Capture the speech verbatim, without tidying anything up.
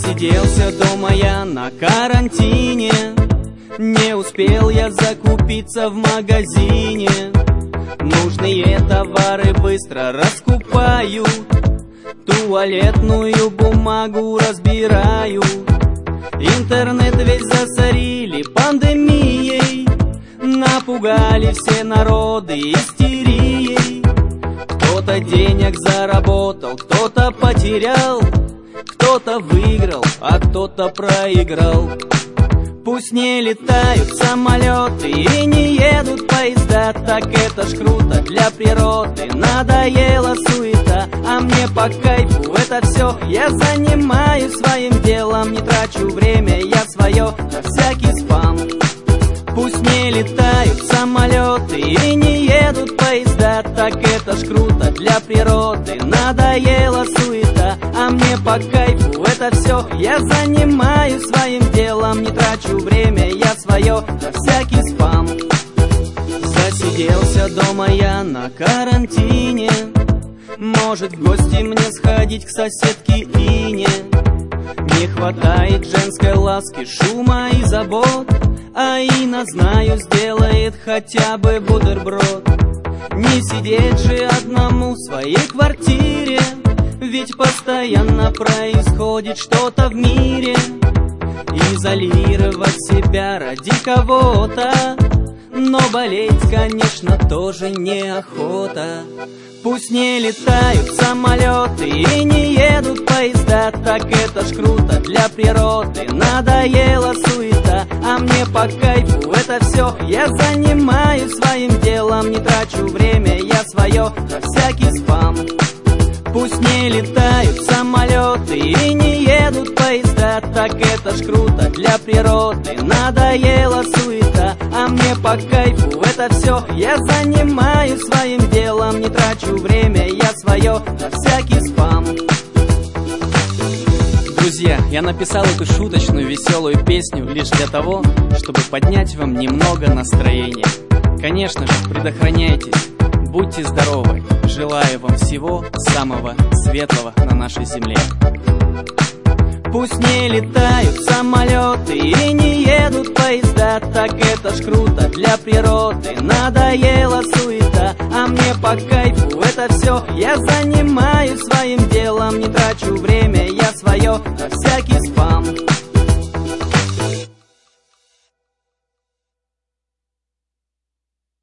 Засиделся дома я на карантине, не успел я закупиться в магазине. Нужные товары быстро раскупаю, туалетную бумагу разбираю. Интернет весь засорили пандемией, напугали все народы истерией. Кто-то денег заработал, кто-то потерял, кто-то выиграл, а кто-то проиграл. Пусть не летают самолеты и не едут поезда, так это ж круто для природы. Надоела суета, а мне по кайфу это все. Я занимаюсь своим делом, не трачу время я свое на всякий спам. Пусть не летают самолеты и не едут поезда, так это ж круто для природы. Надоела суета, а мне по кайфу это все. Я занимаюсь своим делом, не трачу время я свое на всякий спам. Засиделся дома я на карантине, может в гости мне сходить к соседке Ине. Не хватает женской ласки, шума и забот, а Ина, знаю, сделает хотя бы бутерброд. Не сидеть же одному в своей квартире, ведь постоянно происходит что-то в мире. Изолировать себя ради кого-то, но болеть, конечно, тоже неохота. Пусть не летают самолеты и не едут поезда, так это ж круто для природы. Надоела суета, а мне по кайфу это все. Я занимаюсь своим делом, не трачу время я свое на всякий спам. Пусть не летают самолеты и не едут поезда, так это ж круто для природы. Надоела суета, а мне по кайфу это все. Я занимаюсь своим делом, не трачу время я свое на всякий спам. Друзья, я написал эту шуточную веселую песню лишь для того, чтобы поднять вам немного настроения. Конечно же, предохраняйтесь, будьте здоровы. Желаю вам всего самого светлого на нашей земле. Пусть не летают самолеты и не едут поезда, так это ж круто для природы. Надоела суета, а мне по кайфу это все. Я занимаюсь своим делом, не трачу время я свое на всякий спам.